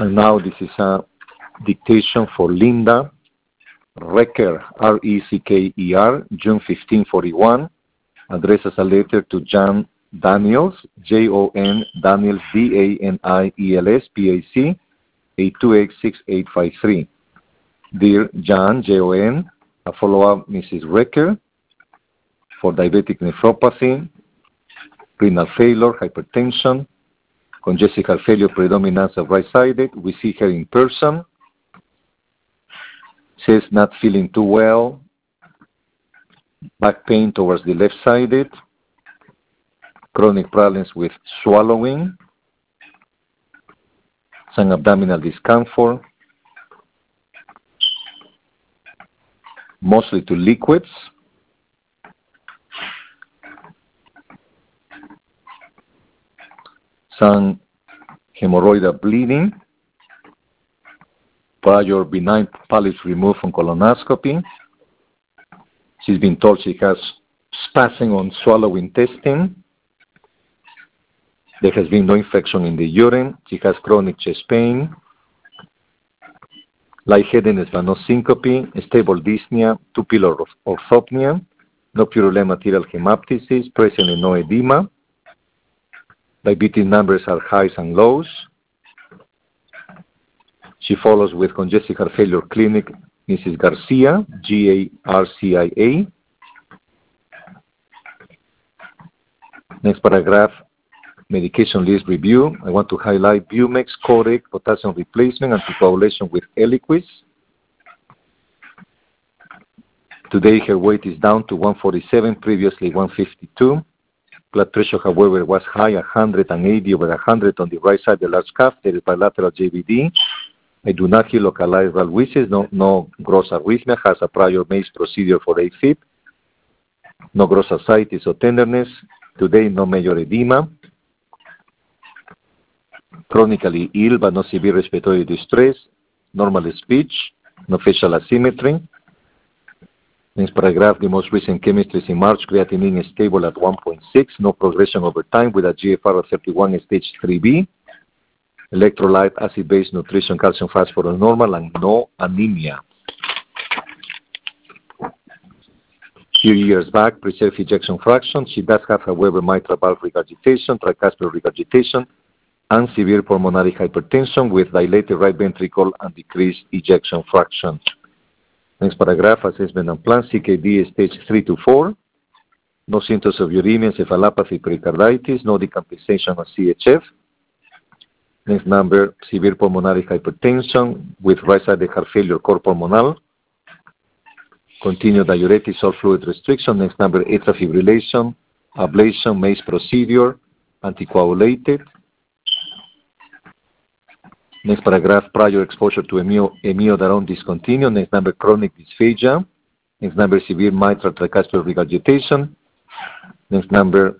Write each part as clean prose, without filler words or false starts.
And now this is a dictation for Linda Recker, R-E-C-K-E-R, June 1541, addresses a letter to John Daniels, J-O-N, Daniels, D-A-N-I-E-L-S, P-A-C, 8286853. Dear John, J-O-N, a follow-up Mrs. Recker for diabetic nephropathy, renal failure, hypertension, congestive heart failure, predominance of right-sided. We see her in person. Says not feeling too well, back pain towards the left-sided, chronic problems with swallowing, some abdominal discomfort, mostly to liquids, some hemorrhoidal bleeding, prior benign polyps removed from colonoscopy. She's been told she has spasming on swallow intestine. There has been no infection in the urine. She has chronic chest pain, lightheadedness but no syncope, stable dyspnea, tubular orthopnea, no purulent material hemoptysis, present and no edema. Diabetes numbers are highs and lows. She follows with congestive heart failure clinic, Mrs. Garcia, G-A-R-C-I-A. Next paragraph, medication list review. I want to highlight Bumex, Coreg, potassium replacement, anticoagulation with Eliquis. Today her weight is down to 147, previously 152. Blood pressure, however, was high, 180 over 100 on the right side of the large cuff. There is bilateral JVD. I do not hear localized valvulosis, no gross arrhythmia, has a prior MACE procedure for AFib, no gross ascites or tenderness. Today, no major edema. Chronically ill but no severe respiratory distress, normal speech, no facial asymmetry. Next paragraph, the most recent chemistry is in March, creatinine is stable at 1.6, no progression over time with a GFR of 31 stage 3B. Electrolyte, acid-base nutrition, calcium, phosphorus normal, and no anemia. Few years back, preserved ejection fraction. She does have, however, mitral valve regurgitation, tricuspid regurgitation, and severe pulmonary hypertension with dilated right ventricle and decreased ejection fraction. Next paragraph, assessment and plan, CKD stage 3 to 4. No symptoms of uremia, encephalopathy, pericarditis, no decompensation of CHF. Next number, severe pulmonary hypertension with right-sided heart failure, cor pulmonale. Continued diuretic, salt fluid restriction. Next number, atrial fibrillation, ablation, MACE procedure, anticoagulated. Next paragraph, prior exposure to amiodarone discontinued. Next number, chronic dysphagia. Next number, severe mitral tricuspid regurgitation. Next number,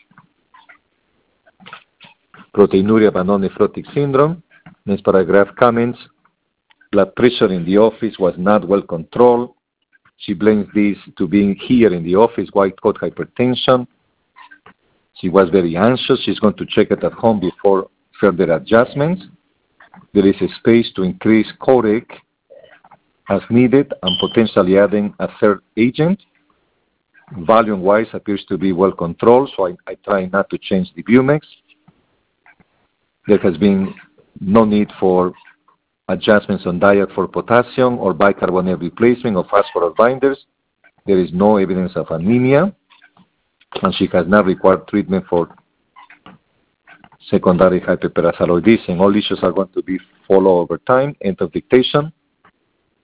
proteinuria but non-nephrotic syndrome. Next paragraph, comments. Blood pressure in the office was not well controlled. She blames this to being here in the office, white coat hypertension. She was very anxious. She's going to check it at home before further adjustments. There is a space to increase Coreg as needed and potentially adding a third agent. Volume-wise appears to be well controlled, so I try not to change the Bumex. There has been no need for adjustments on diet for potassium or bicarbonate replacement or phosphorus binders. There is no evidence of anemia, and she has not required treatment for secondary hyperparathyroidism. All issues are going to be followed over time. End of dictation.